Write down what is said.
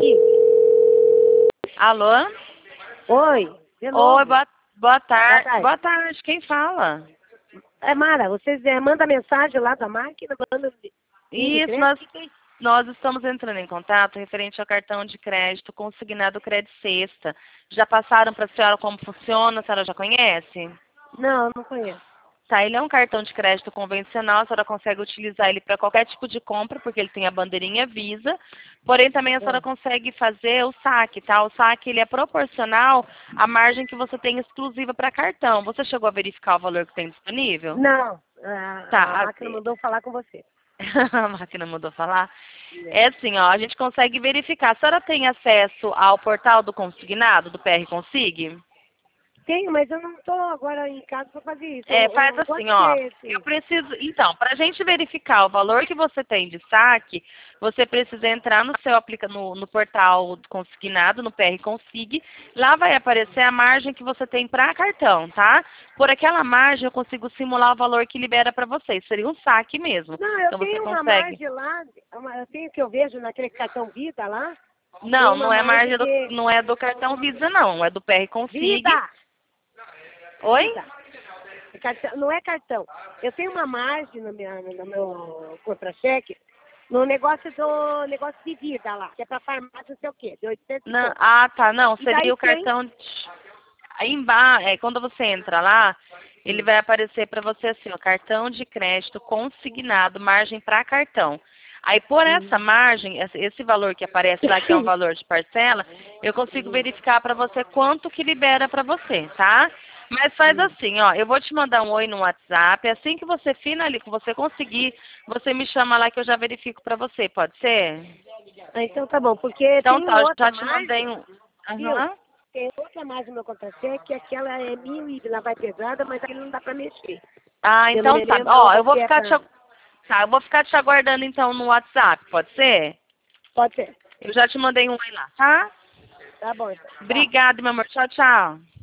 Alô? Oi, de novo. Oi, boa tarde. Boa tarde. Boa tarde, quem fala? É, Mara, vocês mandam mensagem lá da máquina, mandam Isso, nós estamos entrando em contato referente ao cartão de crédito consignado Crédito Sexta. Já passaram para a senhora como funciona? A senhora já conhece? Não conheço. Tá, ele é um cartão de crédito convencional, a senhora consegue utilizar ele para qualquer tipo de compra, porque ele tem a bandeirinha Visa, porém também a senhora consegue fazer o saque, tá? O saque ele é proporcional à margem que você tem exclusiva para cartão. Você chegou a verificar o valor que tem disponível? Não, a Tá, máquina mandou falar com você. a máquina mudou falar. É assim, ó, a gente consegue verificar. A senhora tem acesso ao portal do consignado, do PR Consig? Tenho, mas eu não estou agora em casa para fazer isso. Faz assim, ó. Eu preciso. Então, para a gente verificar o valor que você tem de saque, você precisa entrar no seu no portal consignado, no PR Consig. Lá vai aparecer a margem que você tem para cartão, tá? Por aquela margem eu consigo simular o valor que libera para você. Seria um saque mesmo. Não, eu Então você tenho uma consegue. margem lá, eu tenho que eu vejo naquele cartão Vida lá. Não, Tem uma não é margem margem de não é do cartão Visa, não. É do PR Consig. Vida! Oi? Vida. Não é cartão. Eu tenho uma margem no meu contra-cheque, no negócio de vida lá, que é para farmácia não sei o quê, de 800 e Não, pouco. tá, não. E daí Seria o tem, cartão. Aí embaixo, quando você entra lá, ele vai aparecer para você assim, ó, cartão de crédito consignado, margem para cartão. Aí por essa margem, esse valor que aparece lá, que é um valor de parcela, eu consigo verificar para você quanto que libera para você, tá? Mas faz assim, ó, eu vou te mandar um oi no WhatsApp, assim que você finalizar, que você conseguir, você me chama lá que eu já verifico para você, pode ser? então tá bom, porque Então tem tá, eu outra já te margem, mandei um. viu? Aham. Tem outra margem no meu contra-cheque, que aquela é 1.000 e lá vai pesada, mas aquilo não dá para mexer. Ah, Eu não então me tá. lembro Ó, onde eu vou que é ficar para... tá, eu vou ficar te aguardando então no WhatsApp, pode ser? Pode ser. Eu já te mandei um oi lá, tá? Tá bom, então. Tá. Obrigada, meu amor. Tchau, tchau.